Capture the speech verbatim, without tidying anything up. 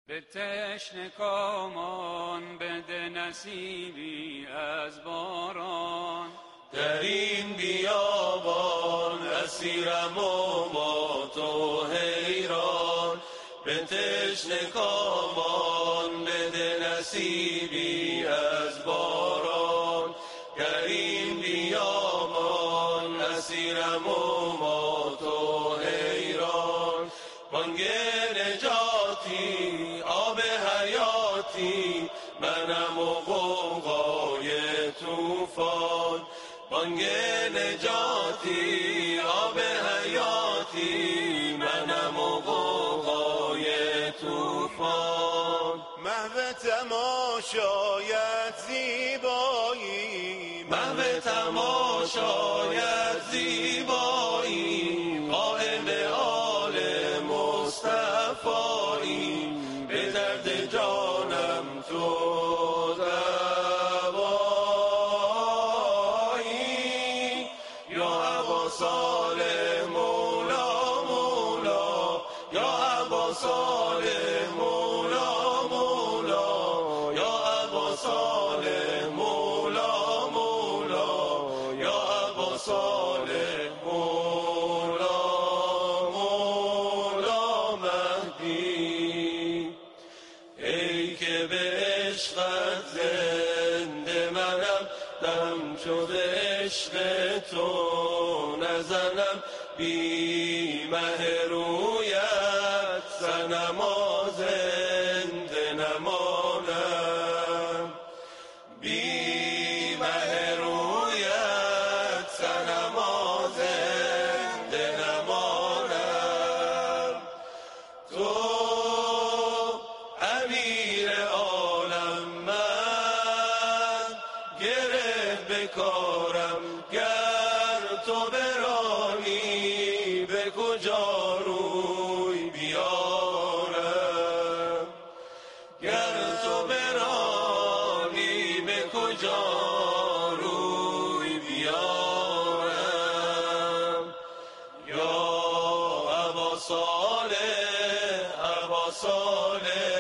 به تشنه کامان بده نصیبی از باران، در این بیابان اسیرم و با تو حیران. به تشنه کامان بده نصیبی از باران، در این بیابان اسیرم و با تو حیران. بانگ نجاتی آب حیاتی منم و غوغای طوفان. بانگ نجاتی آب حیاتی منم و غوغای طوفان. محو تماشایت زیبایی، محو تماشایت زیبایی، قائم آل مصطفایی. به درد جانم تو دوایی، یا ابا صالح مولا مولا، یا ابا صالح مولا مولا، یا ابا صالح مولا مولا، یا ابا صالح مولا مولا مهدی. ای که به عشقت زنده منم، دم شده عشق تو نزنم. بی مه رویت صنما زنده نمانم، بی مه رویت صنما زنده نمانم. تو امیر عالم، من گره بکارم. گر تو برانی به کجا روی بیارم، گر تو برانی به کجا روی بیارم. یا ابا صالح ابا صالح